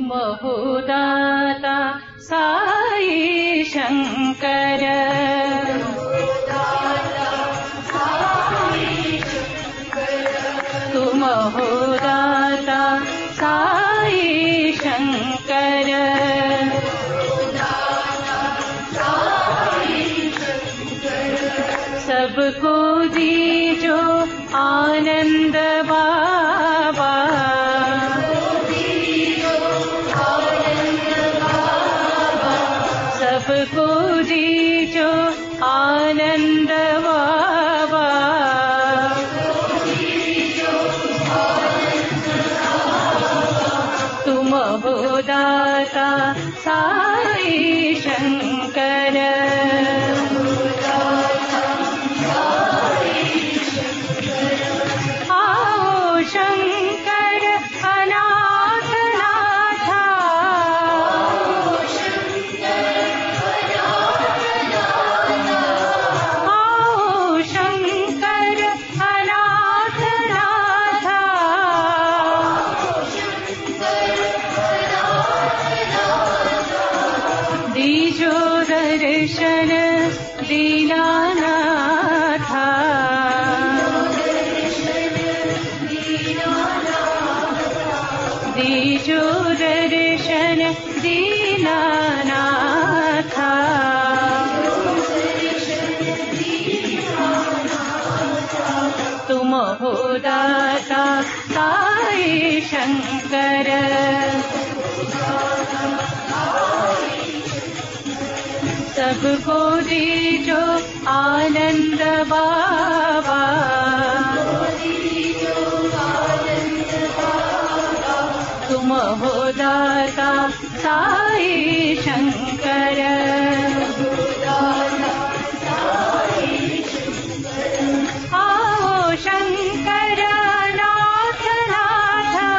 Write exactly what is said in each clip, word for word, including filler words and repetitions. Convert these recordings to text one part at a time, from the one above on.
हो दाता साई शंकर, तुम हो दाता साई शंकर, सबको दीजो आनंद बाबा, सबको दीजो आनंद बाबा, तुम हो दाता साई शंकर, आओ शंकर अनाथ नाथा, आओ शंकर अनाथ नाथा, दीजो दर्शन दीनानाथा, दीजो दर्शन दीनानाथा, तुम हो दाता साई शंकर, सबको दीजो आनंद बाबा, तुम हो दाता साई शंकर, आओ शंकर नाथ नाथा,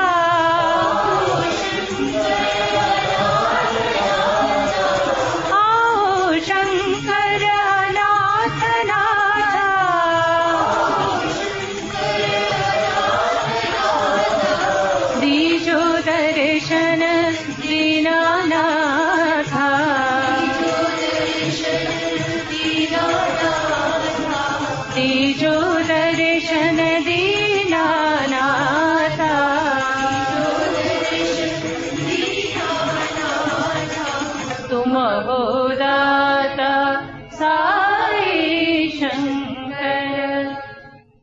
आओ शंकर नाथ नाथा, दीजो दर्शन दीनानाथ,